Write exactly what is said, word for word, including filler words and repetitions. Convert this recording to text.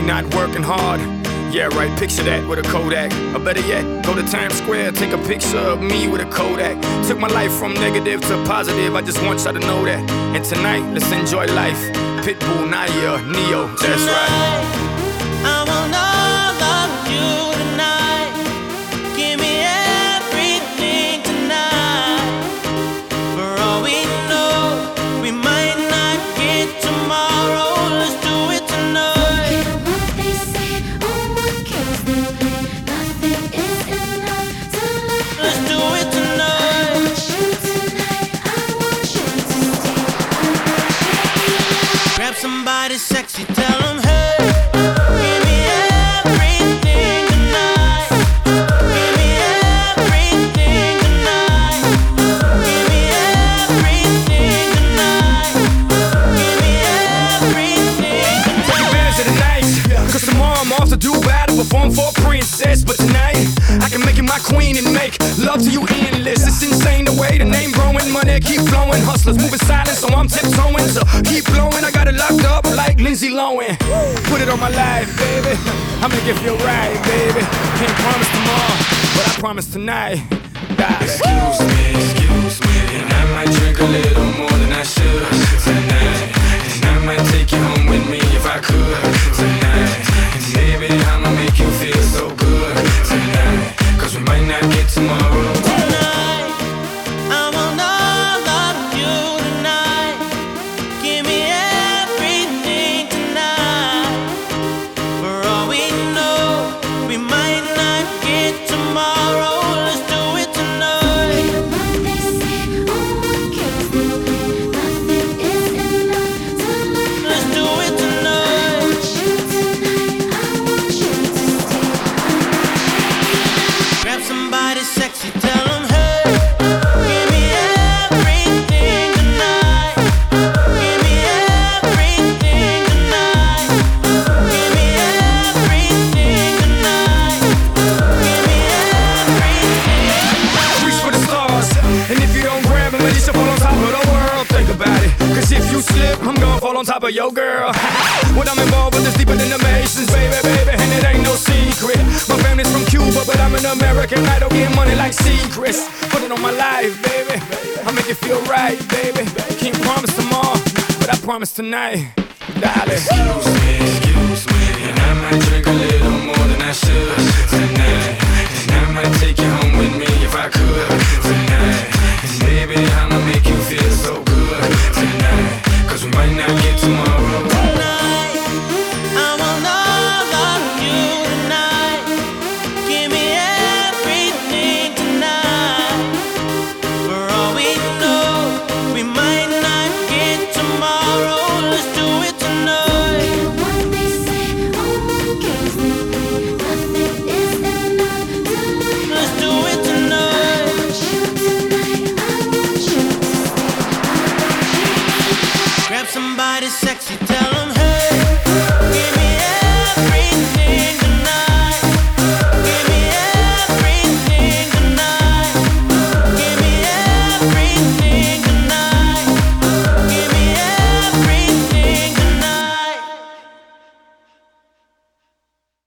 not working hard. Yeah, right, picture that with a Kodak. Or better yet, go to Times Square, take a picture of me with a Kodak. Took my life from negative to positive, I just want y'all to know that. And tonight, let's enjoy life. Pitbull, Naya, Neo, that's right. I will not love you tonight. Give me everything tonight. For all we know, we might not get tomorrow. Let's do it tonight. Let's do it tonight. Grab somebody sexy, tell them hey. Do battle, perform for a princess, but tonight I can make you my queen and make love to you endless. It's insane the way the name growing, money keep flowing, hustlers moving silent, so I'm tiptoeing. So keep blowing, I got it locked up like Lindsay Lohan. Put it on my life, baby. I'll make it feel right, baby. Can't promise tomorrow, but I promise tonight. Die. Excuse me, excuse me, and I might drink a little more than I should tonight. And I might take you home with me if I could tonight. Baby, I'ma make you feel so good tonight. Cause we might not get tomorrow. Tonight, I will not love you tonight. Give me everything tonight. For all we know, we might not get tomorrow. Let's do it tonight. Let's do it tonight. Grab somebody sexy, tell them hey. Give me everything tonight. Give me everything tonight. Give me everything tonight. Give me everything. Reach for the stars, and if you don't grab them, at least you fall on top of the world. Think about it, cause if you slip, I'm gonna fall on top of your girl. What I'm involved with is deeper than the Masons, baby, baby, and it ain't no secret. My family's from Cuba, but I'm an American idol, getting money like secrets. Put it on my life, baby. I'll make it feel right, baby. Can't promise tomorrow, but I promise tonight, darling. Excuse me, excuse me, and I might drink a little more than I should tonight. And I might take you home with me if I could tonight. And baby, I'ma make you feel so good tonight. Cause we might not get tomorrow. Tonight, I will not love you tonight. Give me everything tonight. For all we know, we might not get tomorrow. Let's do it tonight. Let's do it tonight. Grab somebody sexy.